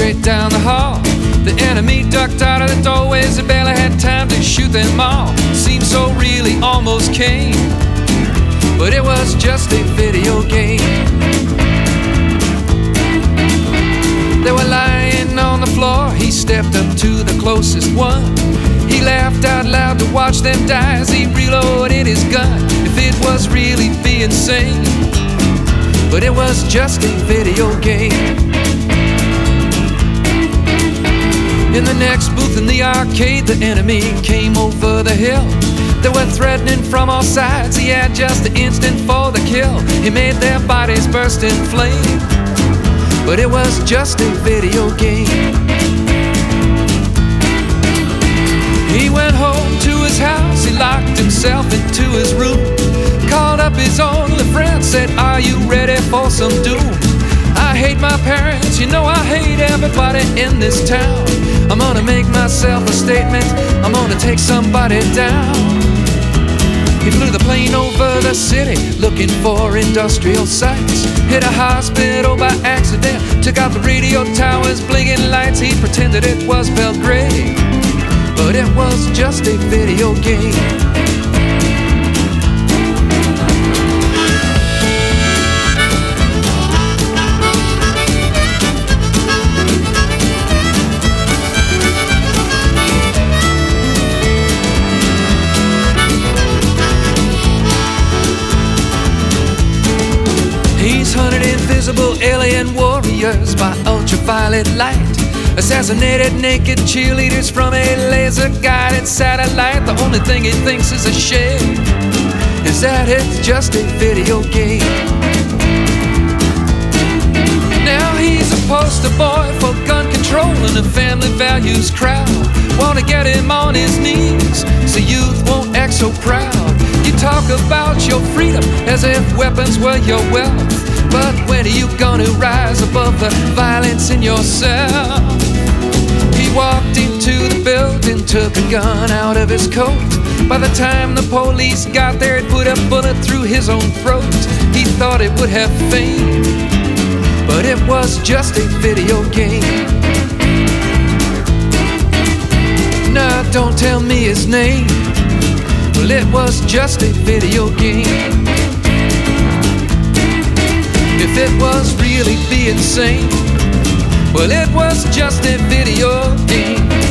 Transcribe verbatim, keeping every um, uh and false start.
straight down the hall. The enemy ducked out of the doorways, they barely had time to shoot them all. Seemed so really almost came, but it was just a video game. They were lying on the floor, he stepped up to the closest one. He laughed out loud to watch them die as he reloaded his gun. If it was really being sane, but it was just a video game. In the next booth in the arcade, the enemy came over the hill. They were threatening from all sides, he had just the instant for the kill. He made their bodies burst in flame, but it was just a video game. He went home to his house, he locked himself into his room, called up his only friend, said, "Are you ready for some doom? I hate my parents, you know I hate everybody in this town. I'm gonna make myself a statement, I'm gonna take somebody down." He flew the plane over the city, looking for industrial sites. Hit a hospital by accident, took out the radio towers, blinking lights. He pretended it was Belgrade, but it was just a video game. He's hunted invisible alien warriors by ultraviolet light, assassinated naked cheerleaders from a laser-guided satellite. The only thing he thinks is a shame is that it's just a video game. Now he's a poster boy for gun control in a family values crowd. Want to get him on his knees so youth won't act so proud. You talk about your freedom as if weapons were your wealth, but when are you gonna rise above the violence in yourself? He walked into the building, took a gun out of his coat. By the time the police got there, he'd put a bullet through his own throat. He thought it would have fame, but it was just a video game. Nah, don't tell me his name. Well, it was just a video game. If it was really being sane, well, it was just a video game.